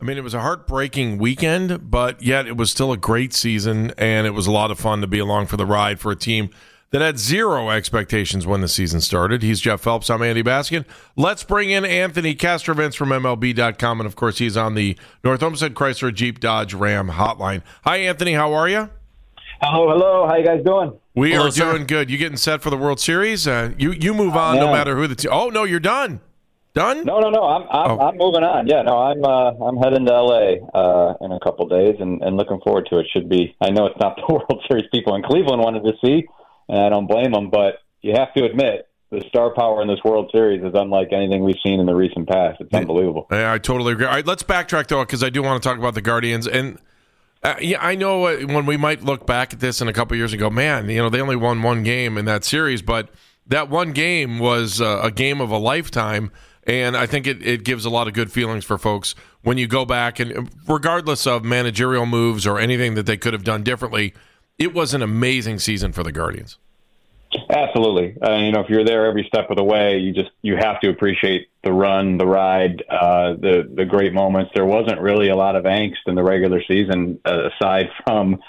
mean, it was a heartbreaking weekend, but yet it was still a great season, and it was a lot of fun to be along for the ride for a team that had zero expectations when the season started. He's Jeff Phelps. I'm Andy Baskin. Let's bring in Anthony Castrovince from MLB.com, and of course, he's on the North Olmsted Chrysler Jeep Dodge Ram hotline. Hi, Anthony. How are you? Hello. How you guys doing? We are doing good. You getting set for the World Series? You move on no matter who the team. Oh no, you're done. Done? No. I'm moving on. Yeah, no, I'm heading to LA in a couple days and looking forward to it. Should be. I know it's not the World Series people in Cleveland wanted to see, and I don't blame them. But you have to admit, the star power in this World Series is unlike anything we've seen in the recent past. It's unbelievable. I totally agree. All right, let's backtrack though, because I do want to talk about the Guardians. And I know when we might look back at this in a couple years and go, man, they only won one game in that series, but that one game was a game of a lifetime. And I think it gives a lot of good feelings for folks when you go back, and regardless of managerial moves or anything that they could have done differently, it was an amazing season for the Guardians. Absolutely. If you're there every step of the way, you have to appreciate the run, the ride, the great moments. There wasn't really a lot of angst in the regular season aside from,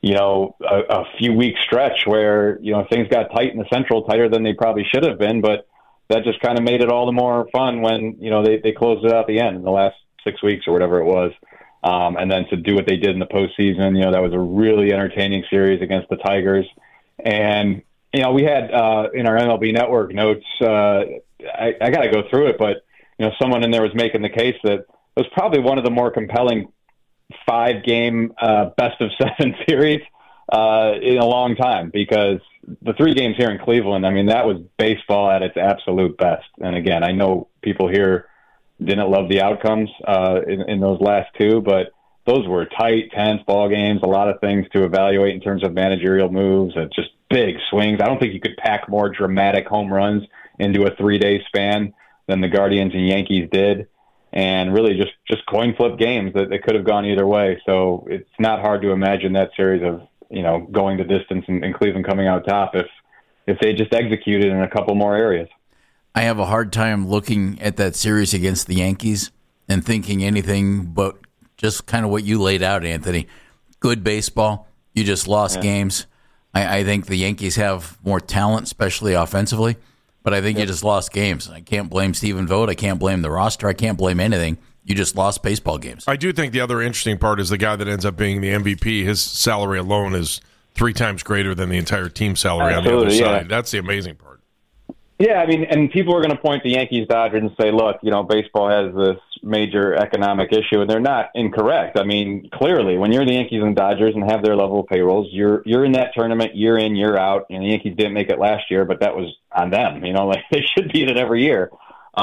a few week stretch where, things got tight in the Central, tighter than they probably should have been, but that just kind of made it all the more fun when, they closed it out at the end in the last 6 weeks or whatever it was. And then to do what they did in the postseason, that was a really entertaining series against the Tigers. And, we had in our MLB Network notes, I got to go through it, but, someone in there was making the case that it was probably one of the more compelling 5-game best-of-7 series in a long time, because the 3 games here in Cleveland, that was baseball at its absolute best. And again, I know people here didn't love the outcomes in those last 2, but those were tight, tense ball games, a lot of things to evaluate in terms of managerial moves and just big swings. I don't think you could pack more dramatic home runs into a 3-day span than the Guardians and Yankees did. And really just coin flip games that could have gone either way. So it's not hard to imagine that series of, going the distance and Cleveland coming out top if they just executed in a couple more areas. I have a hard time looking at that series against the Yankees and thinking anything but just kind of what you laid out, Anthony. Good baseball. You just lost games. I think the Yankees have more talent, especially offensively, but I think you just lost games. I can't blame Stephen Vogt. I can't blame the roster. I can't blame anything. You just lost baseball games. I do think the other interesting part is the guy that ends up being the MVP, his salary alone is 3 times greater than the entire team salary on the other side. That's the amazing part. Yeah, and people are going to point to Yankees, Dodgers and say, look, baseball has this major economic issue, and they're not incorrect. Clearly, when you're the Yankees and Dodgers and have their level of payrolls, you're in that tournament year in, year out. And the Yankees didn't make it last year, but that was on them. They should beat it every year.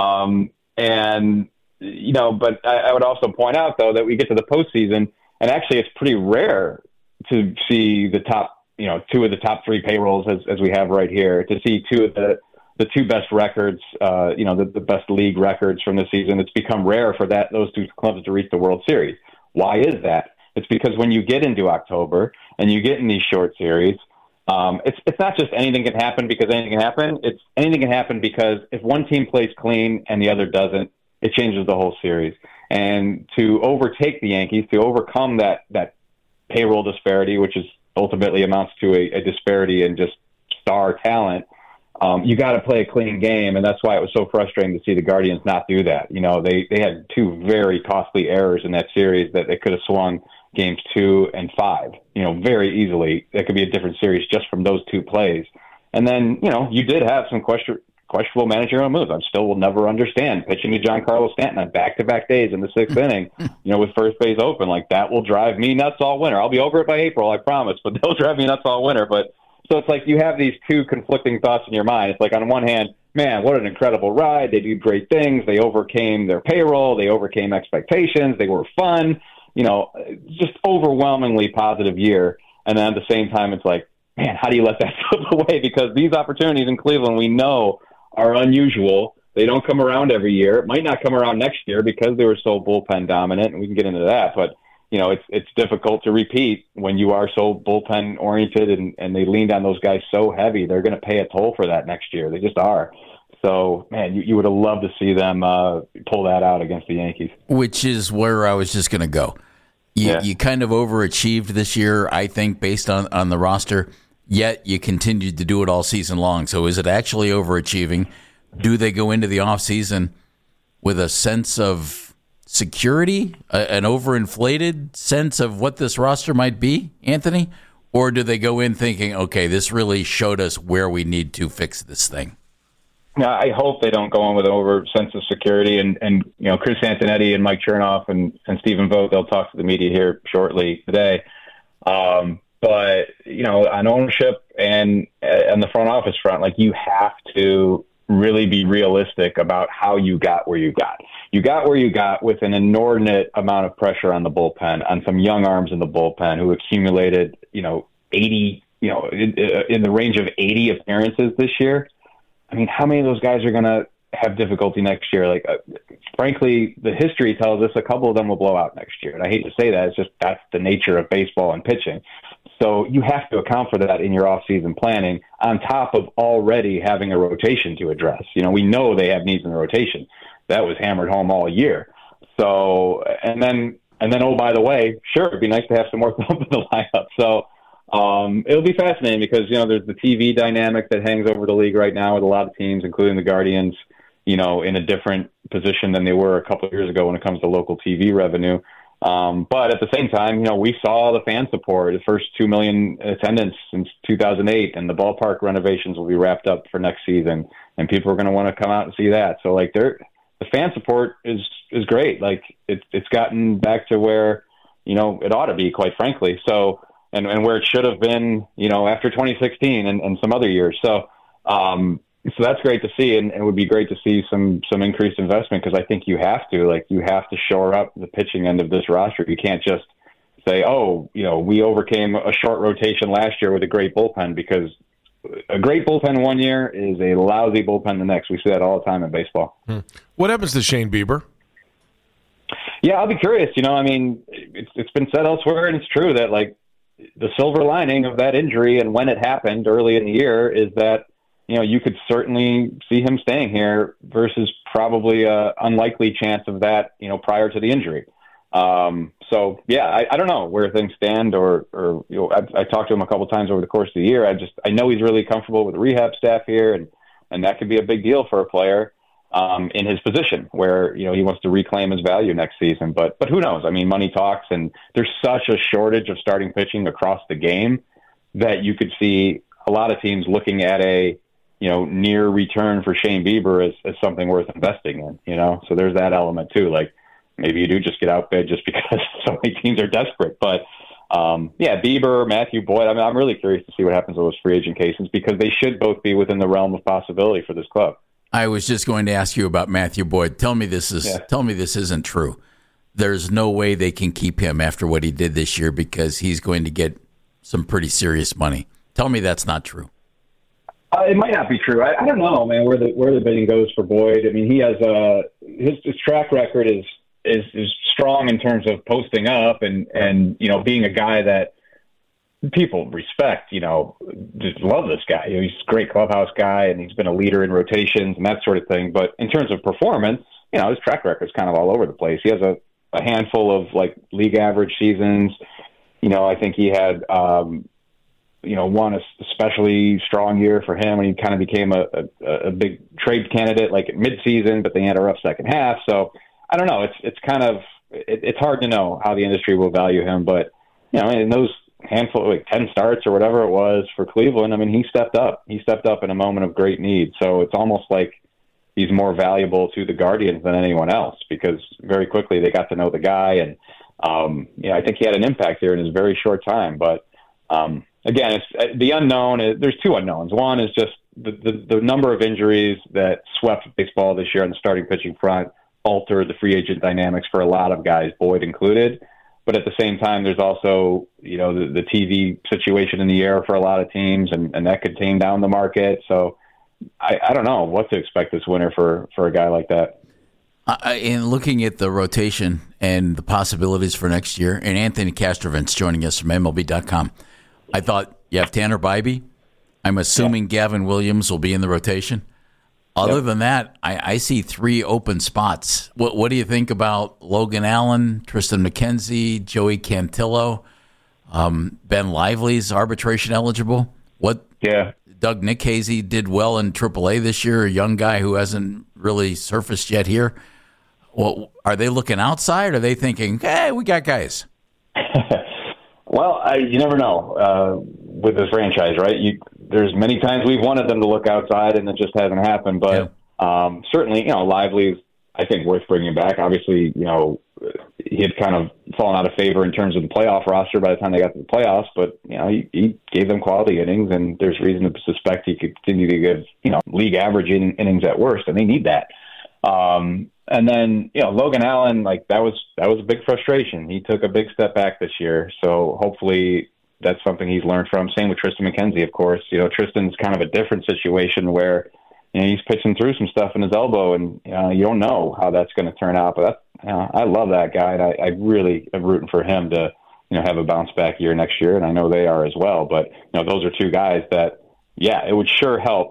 But I would also point out, though, that we get to the postseason, and actually it's pretty rare to see the top, 2 of the top 3 payrolls as we have right here, to see 2 of the 2 best records, the best league records from the season. It's become rare for those 2 clubs to reach the World Series. Why is that? It's because when you get into October and you get in these short series, it's not just anything can happen because anything can happen. It's anything can happen because if one team plays clean and the other doesn't, it changes the whole series. And to overtake the Yankees, to overcome that payroll disparity, which is ultimately amounts to a disparity in just star talent, you got to play a clean game, and that's why it was so frustrating to see the Guardians not do that. They had 2 very costly errors in that series that they could have swung games 2 and 5, very easily. That could be a different series just from those 2 plays. And then, you did have some questionable managerial moves. I still will never understand pitching to Giancarlo Stanton on back-to-back days in the 6th inning, with first base open. That will drive me nuts all winter. I'll be over it by April, I promise, but they'll drive me nuts all winter. But so it's like you have these 2 conflicting thoughts in your mind. It's like on one hand, man, what an incredible ride. They do great things. They overcame their payroll. They overcame expectations. They were fun. Just overwhelmingly positive year. And then at the same time, it's like, man, how do you let that slip away? Because these opportunities in Cleveland, we know, are unusual. They don't come around every year. It might not come around next year because they were so bullpen dominant, and we can get into that. But, it's difficult to repeat when you are so bullpen oriented and they leaned on those guys so heavy. They're going to pay a toll for that next year. They just are. So, man, you would have loved to see them pull that out against the Yankees. Which is where I was just going to go. You kind of overachieved this year, I think, based on the roster, yet you continued to do it all season long. So is it actually overachieving? Do they go into the offseason with a sense of security, an overinflated sense of what this roster might be, Anthony? Or do they go in thinking, okay, this really showed us where we need to fix this thing? Yeah, I hope they don't go in with an over sense of security. And Chris Antonetti and Mike Chernoff and Stephen Vogt, they'll talk to the media here shortly today. But, on ownership and on the front office front, you have to really be realistic about how you got where you got. You got where you got with an inordinate amount of pressure on the bullpen, on some young arms in the bullpen who accumulated, 80, in the range of 80 appearances this year. I mean, how many of those guys are going to have difficulty next year? Frankly, the history tells us a couple of them will blow out next year. And I hate to say that. It's just that's the nature of baseball and pitching. So you have to account for that in your off-season planning on top of already having a rotation to address. We know they have needs in the rotation. That was hammered home all year. So, and then, oh, by the way, sure, it'd be nice to have some more thump in the lineup. So, it'll be fascinating because, there's the TV dynamic that hangs over the league right now with a lot of teams, including the Guardians, in a different position than they were a couple of years ago when it comes to local TV revenue. But at the same time, we saw the fan support, the first 2 million attendance since 2008, and the ballpark renovations will be wrapped up for next season, and people are going to want to come out and see that. So, the fan support is great. It's gotten back to where, it ought to be, quite frankly. So, and where it should have been, after 2016 and some other years. So that's great to see, and it would be great to see some increased investment because I think you have to shore up the pitching end of this roster. You can't just say, we overcame a short rotation last year with a great bullpen, because a great bullpen one year is a lousy bullpen the next. We see that all the time in baseball. What happens to Shane Bieber? Yeah, I'll be curious. It's been said elsewhere, and it's true that the silver lining of that injury and when it happened early in the year is that, you could certainly see him staying here versus probably a unlikely chance of that, prior to the injury. So yeah, I don't know where things stand or I talked to him a couple of times over the course of the year. I know he's really comfortable with the rehab staff here and that could be a big deal for a player, in his position where, he wants to reclaim his value next season, but who knows? I mean, money talks, and there's such a shortage of starting pitching across the game that you could see a lot of teams looking at a, near return for Shane Bieber as something worth investing in, so there's that element too. Maybe you do just get outbid just because so many teams are desperate. But, Bieber, Matthew Boyd, I'm really curious to see what happens with those free agent cases because they should both be within the realm of possibility for this club. I was just going to ask you about Matthew Boyd. Tell me this isn't true. There's no way they can keep him after what he did this year because he's going to get some pretty serious money. Tell me that's not true. It might not be true. I don't know, man, where the bidding goes for Boyd. I mean, he has his track record is strong in terms of posting up and being a guy that people respect, just love this guy. He's a great clubhouse guy and he's been a leader in rotations and that sort of thing. But in terms of performance, his track record is kind of all over the place. He has a handful of league average seasons. I think he had, one especially strong year for him when he kind of became a big trade candidate at midseason, but they had a rough second half. So I don't know. It's hard to know how the industry will value him, but in those handful, 10 starts or whatever it was for Cleveland, he stepped up. He stepped up in a moment of great need. So it's almost like he's more valuable to the Guardians than anyone else because very quickly they got to know the guy. And, I think he had an impact here in his very short time. But, again, it's the unknown. There's two unknowns. One is just the number of injuries that swept baseball this year on the starting pitching front altered the free agent dynamics for a lot of guys, Boyd included. But at the same time, there's also, the TV situation in the air for a lot of teams, and that could tame down the market. So I don't know what to expect this winter for a guy like that. In looking at the rotation and the possibilities for next year, and Anthony Castrovince joining us from MLB.com, I thought you have Tanner Bybee. I'm assuming Gavin Williams will be in the rotation. Other than that, I see 3 open spots. What do you think about Logan Allen, Tristan McKenzie, Joey Cantillo, Ben Lively's arbitration eligible? Yeah. Doug Nickhasey did well in AAA this year, a young guy who hasn't really surfaced yet here. Well, are they looking outside? Or are they thinking, hey, we got guys? Well, you never know with this franchise, right? There's many times we've wanted them to look outside, and it just hasn't happened. But certainly, Lively's, I think, worth bringing back. Obviously, he had kind of fallen out of favor in terms of the playoff roster by the time they got to the playoffs. But he gave them quality innings, and there's reason to suspect he could continue to give league average innings at worst, and they need that. And then, Logan Allen, that was a big frustration. He took a big step back this year. So hopefully that's something he's learned from. Same with Tristan McKenzie, of course. Tristan's kind of a different situation where, he's pitching through some stuff in his elbow, and you don't know how that's going to turn out. But I love that guy, and I really am rooting for him to, have a bounce back year next year. And I know they are as well. But, those are 2 guys that, it would sure help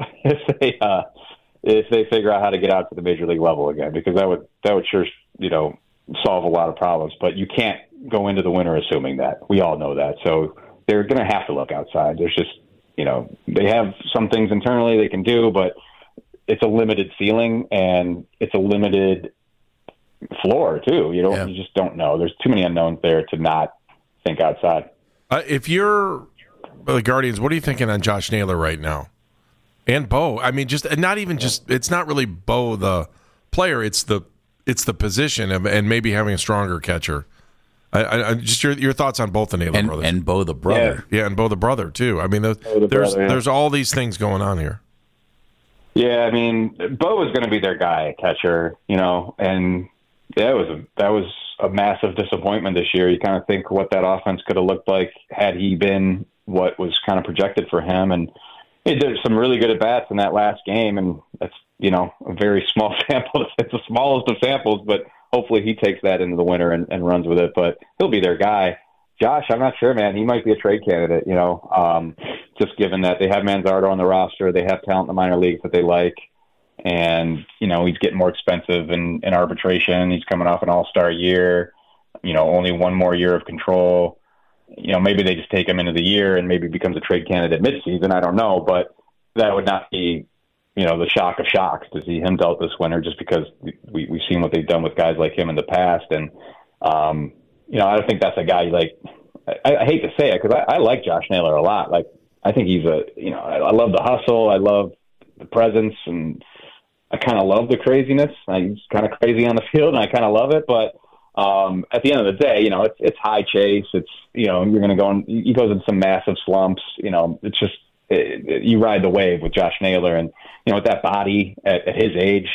if they figure out how to get out to the major league level again, because that would sure, solve a lot of problems. But you can't go into the winter assuming that. We all know that. So they're going to have to look outside. There's just, they have some things internally they can do, but it's a limited ceiling and it's a limited floor too. You just don't know. There's too many unknowns there to not think outside. If you're the Guardians, what are you thinking on Josh Naylor right now? And Bo, I mean, it's not really Bo the player, it's the position and maybe having a stronger catcher. I just your thoughts on both the Naylor brothers and Bo the brother, and Bo the brother too. I mean, there's all these things going on here. Yeah, I mean, Bo was going to be their guy, catcher, and that was a massive disappointment this year. You kind of think what that offense could have looked like had he been what was kind of projected for him, and he did some really good at-bats in that last game, and that's, a very small sample. It's the smallest of samples, but hopefully he takes that into the winter and runs with it. But he'll be their guy. Josh, I'm not sure, man. He might be a trade candidate, just given that they have Manzardo on the roster. They have talent in the minor leagues that they like. And, he's getting more expensive in arbitration. He's coming off an all-star year, only one more year of control. Maybe they just take him into the year and maybe becomes a trade candidate midseason. I don't know, but that would not be, the shock of shocks to see him dealt this winter, just because we've seen what they've done with guys like him in the past. And, I don't think that's a guy I hate to say it because I like Josh Naylor a lot. I think he's I love the hustle. I love the presence, and I kind of love the craziness. He's kind of crazy on the field, and I kind of love it, but at the end of the day, it's high chase. It's, you're going to go he goes in some massive slumps. It's just, you ride the wave with Josh Naylor, and, with that body at his age,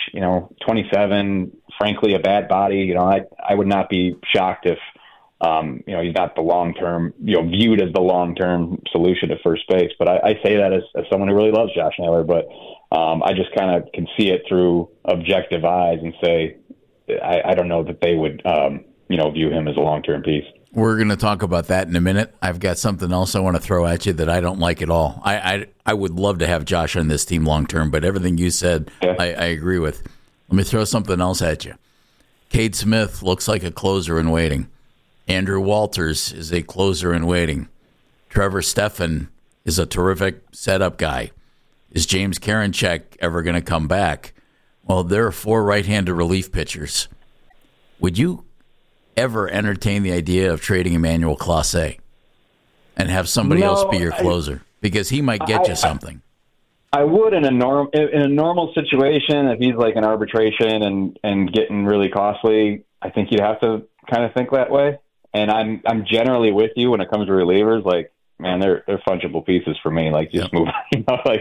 27, frankly, a bad body, I would not be shocked if, he's not the long-term, viewed as the long-term solution to first base. But I say that as someone who really loves Josh Naylor, but I just kind of can see it through objective eyes and say, I don't know that they would, view him as a long-term piece. We're going to talk about that in a minute. I've got something else I want to throw at you that I don't like at all. I would love to have Josh on this team long-term, but everything you said, yeah. I agree with. Let me throw something else at you. Cade Smith looks like a closer in waiting. Andrew Walters is a closer in waiting. Trevor Stephan is a terrific setup guy. Is James Karinchak ever going to come back? Well, there are 4 right-handed relief pitchers. Would you ever entertain the idea of trading Emmanuel Clase and have somebody else be your closer? Because he might get you something. I would in a normal situation, if he's like an arbitration and getting really costly, I think you'd have to kind of think that way. And I'm generally with you when it comes to relievers. Man, they're fungible pieces for me. Just move on.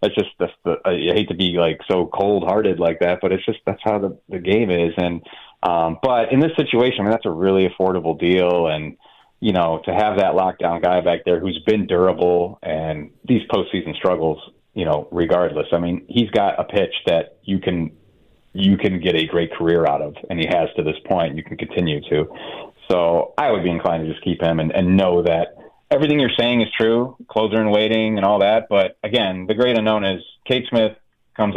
I hate to be so cold hearted like that, but it's just, that's how the game is. And, but in this situation, that's a really affordable deal. And, to have that lockdown guy back there who's been durable and these postseason struggles, regardless, he's got a pitch that you can get a great career out of, and he has to this point. You can continue to. So I would be inclined to just keep him and know that everything you're saying is true, closer in waiting and all that. But again, the great unknown is Cade Smith comes up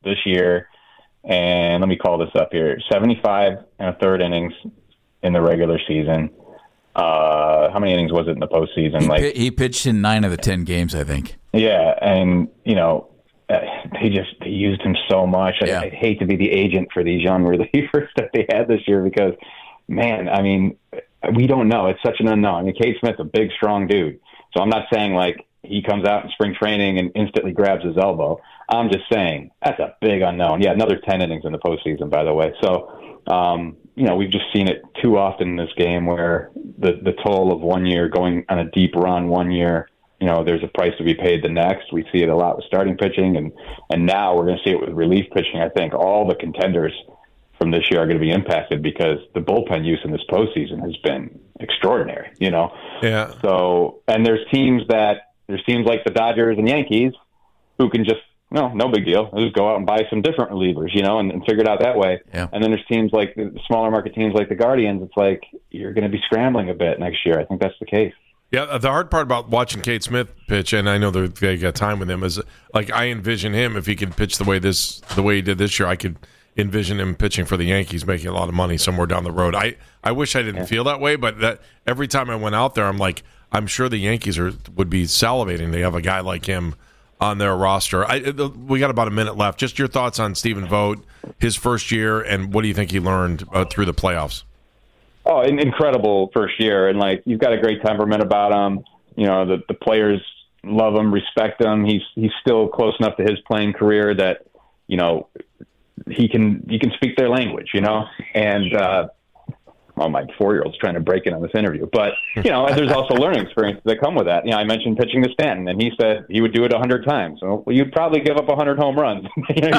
this year, and let me call this up here, 75 and a third innings in the regular season. How many innings was it in the postseason? He pitched in 9 of the 10 games, I think. Yeah, and they used him so much. Yeah. I'd hate to be the agent for these young relievers that they had this year because, man, I mean, we don't know. It's such an unknown. I mean, Cade Smith's a big, strong dude. So I'm not saying like he comes out in spring training and instantly grabs his elbow. I'm just saying that's a big unknown. Yeah, another 10 innings in the postseason, by the way. So, we've just seen it too often in this game where the toll of 1 year going on a deep run 1 year, there's a price to be paid the next. We see it a lot with starting pitching, and now we're going to see it with relief pitching. I think all the contenders from this year are going to be impacted because the bullpen use in this postseason has been extraordinary, Yeah. So, and there's teams like the Dodgers and Yankees who can just, no big deal. They'll just go out and buy some different relievers, and figure it out that way. Yeah. And then there's teams like the smaller market teams like the Guardians. It's like you're going to be scrambling a bit next year. I think that's the case. Yeah, the hard part about watching Cade Smith pitch, and I know they got time with him, is like I envision him if he could pitch the way he did this year. I could envision him pitching for the Yankees, making a lot of money somewhere down the road. I wish I didn't feel that way, but that every time I went out there, I'm like, I'm sure the Yankees would be salivating to have a guy like him on their roster. We got about a minute left. Just your thoughts on Stephen Vogt, his first year, and what do you think he learned through the playoffs? Oh, an incredible first year. And, you've got a great temperament about him. The players love him, respect him. He's still close enough to his playing career that, he can speak their language, And, my 4-year-old's trying to break in on this interview. But, there's also learning experiences that come with that. I mentioned pitching to Stanton, and he said he would do it 100 times. Well, you'd probably give up 100 home runs.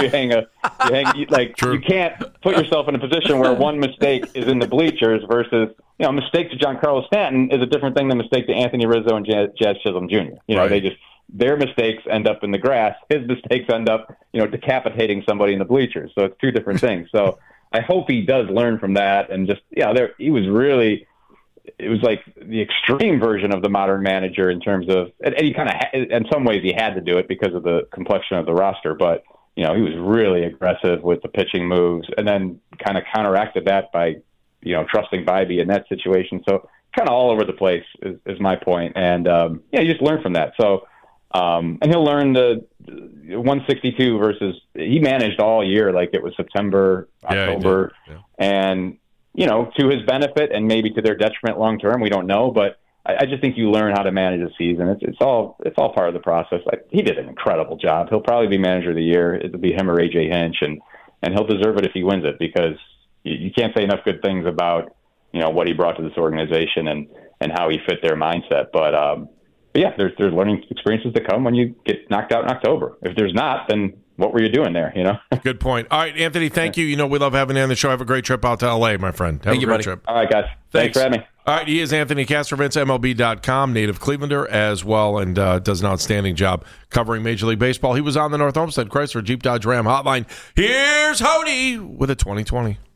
You can't put yourself in a position where one mistake is in the bleachers versus, a mistake to Giancarlo Stanton is a different thing than a mistake to Anthony Rizzo and Jazz Chisholm Jr. Right. Their mistakes end up in the grass. His mistakes end up, decapitating somebody in the bleachers. So it's two different things. So I hope he does learn from that. And just, he was really, it was like the extreme version of the modern manager in terms of, and he kind of, in some ways he had to do it because of the complexion of the roster, but, he was really aggressive with the pitching moves and then kind of counteracted that by, trusting Bybee in that situation. So kind of all over the place is my point. And, you just learn from that. So, and he'll learn the 162 versus he managed all year like it was September, October, and to his benefit and maybe to their detriment long term, we don't know. But I just think you learn how to manage a season. It's all part of the process. He did an incredible job. He'll probably be manager of the year. It'll be him or AJ Hinch, and he'll deserve it if he wins it because you can't say enough good things about what he brought to this organization and how he fit their mindset. But yeah, there's learning experiences that come when you get knocked out in October. If there's not, then what were you doing there? Good point. All right, Anthony, thank you. We love having you on the show. Have a great trip out to L.A., my friend. Have a great trip. All right, guys. Thanks for having me. All right, he is Anthony Castrovince, MLB.com, native Clevelander as well, and does an outstanding job covering Major League Baseball. He was on the North Olmsted Chrysler Jeep Dodge Ram hotline. Here's Hody with a 2020.